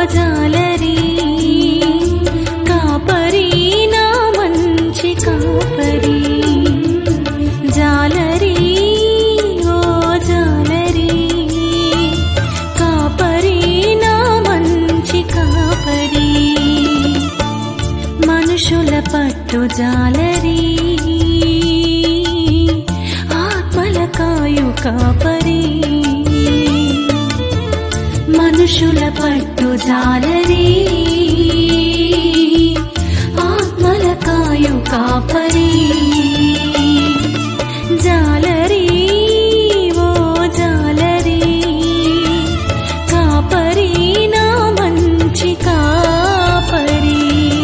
జాలరి కాపరి నా మంచి కాపరి జాలరి ఓ జాలరి కాపరి నా మంచి కాపరి మనుషుల పట్టు జాలరి ఆత్మల కాయు కాపరి మనుషుల పట్టు జాలరి ఆత్మల కాయు కాపరి జాలరి ఓ జాలరి కాపరి నా మంచి కాపరి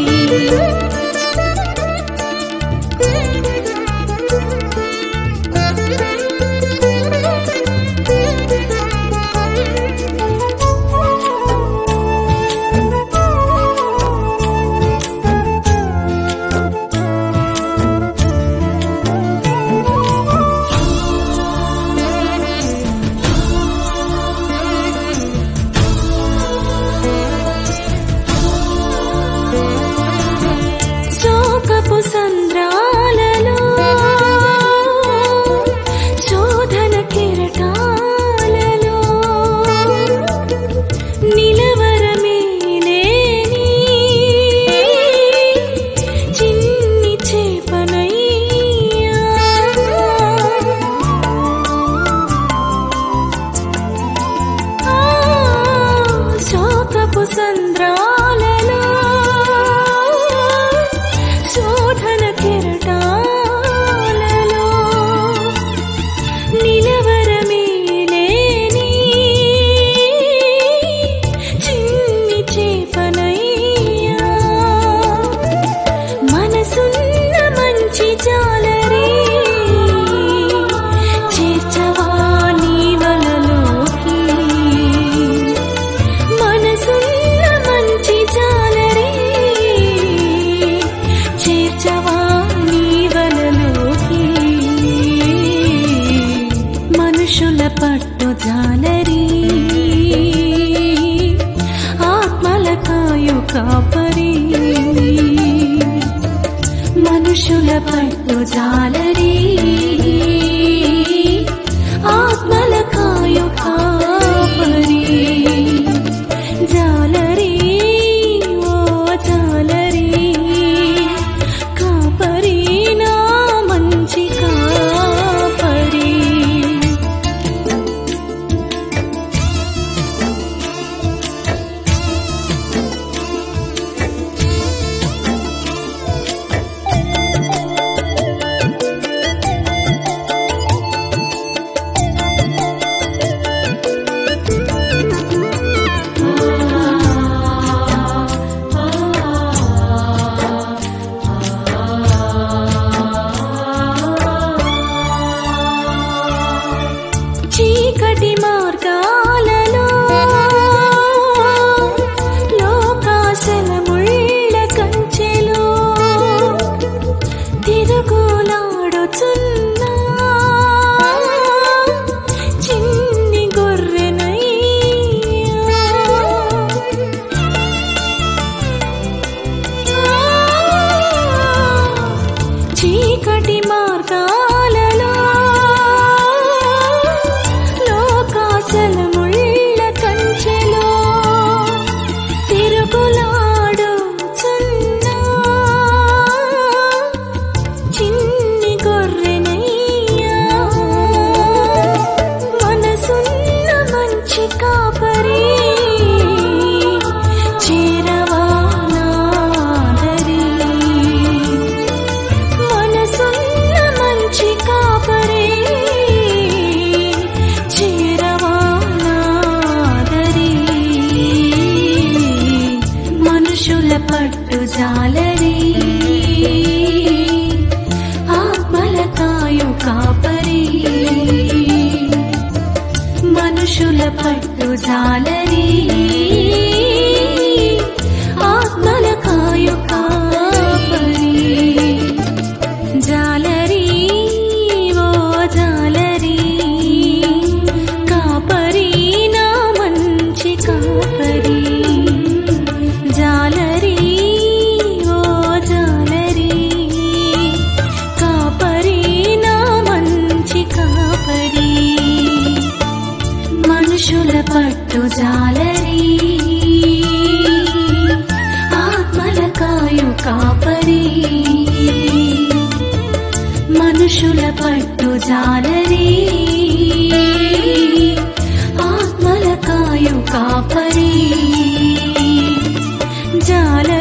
సంద్రాలలో శోధన కిరటాలలో నిలవరమేలేని చిన్ని చేపనయ్యా శోకపు సంద్రాలలో శోధన కిరటాలలో నిలవరమేలేని చిన్ని చేపనయ్యా మనసున్న మంచి జాలరి చేర్చవా నీ వలలోకి మనసున్న మంచి జాలరి చేర్చవా నీ వలలోకి మనుషుల పట్టు జాలరి ఆత్మల కాయు కాపరి మనుషుల పట్టు జాలరి ఆత్మల కాయు కాపరి జాలరి ఓ జాలరి కాపరి నా మంచి కాపరి చీకటి మార్గాలలో లోకాశల ముళ్ళ కంచెలో తిరుగులాడుచున్న చిన్ని గొర్రెనయ్యా చీకటి మార్గాలలో లోకాశల ముళ్ళ కంచెలో తిరుగులాడుచున్న చిన్ని గొర్రెనయ్యా మనసున్న మంచి కాపరి చేరవా నాదరి మనసున్న మంచి కాపరి చేరవా నాదరి మనుషుల పట్టు జాలరి ఆత్మల కాయు కాపరి మనుషుల పట్టు జాలరి ఆత్మల కాయు కాపరి జాలరి ఓ జాలరి కాపరి నా మంచి కాపరి మనుషుల పట్టు జాలరి ఆత్మల కాయు కాపరి మనుషుల పట్టు జాలరి ఆత్మల కాయు కాపరి జాల